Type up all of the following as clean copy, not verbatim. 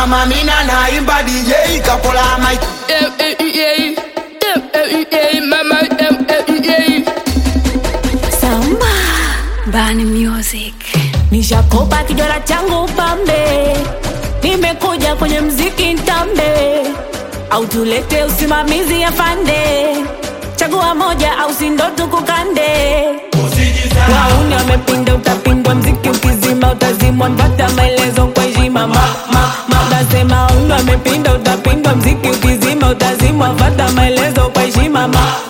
Mama Mina naimba DJ kapola mic. Mama Samba Bani Music. Nishakopa kijora changu pambe, nimekuja kwenye mziki ntambe, au tulete usimamizi ya fande, chagua moja au sindo tukukande. Wauni wamepinda utapindwa, mziki ukizima utazimwa, mpata maelezo kwa heshima. Nasema wauni wamepinda utapindwa, mziki ukizima utazimwa, mpata maelezo kwa heshima.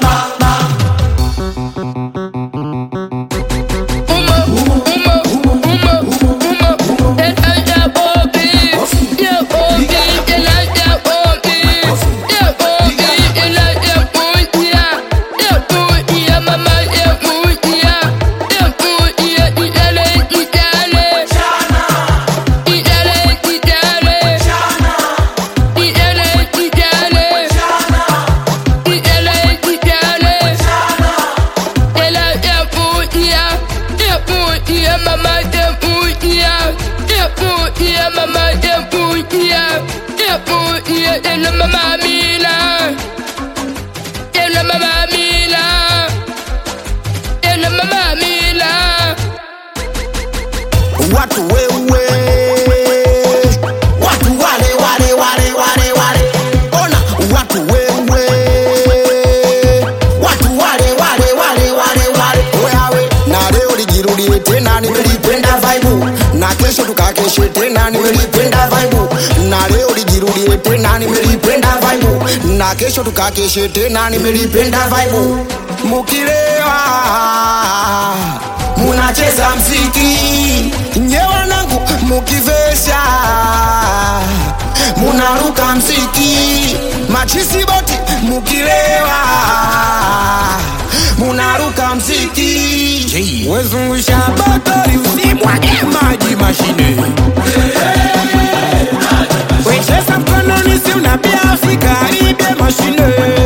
Watu wewe, watu wale. Ona watu wewe, watu wale. Wewe na leo lijirudie tena, nimelipenda vibe. Na kesho tukakeshe tena, nimelipenda vibe. Na leo lijirudie tena, nimelipenda vibe. Na kesho tukakeshe tena, nimelipenda vibe. Mukilewa munacheza mziki, nyewe nangu mukivesha munaruka mziki, machisi boti mukilewa munaruka mziki. Wezungusha batari usimwage maji mashine, wecheza mkononi si unabia Afrika ibie mashine.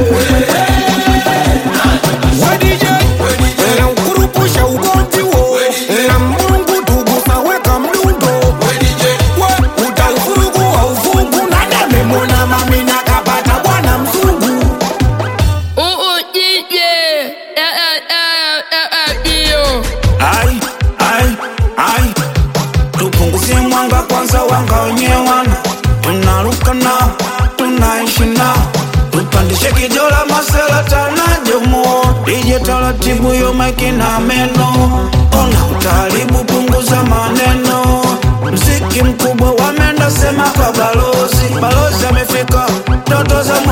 Kwanza wanga wenyewana, tunaruka nao, tunaishi nao, tupandishe kijola masela tanajomo, DJ taratibu yo maiki na meno, ona utaribu punguza maneno, mziki mkubwa wamenda sema kwa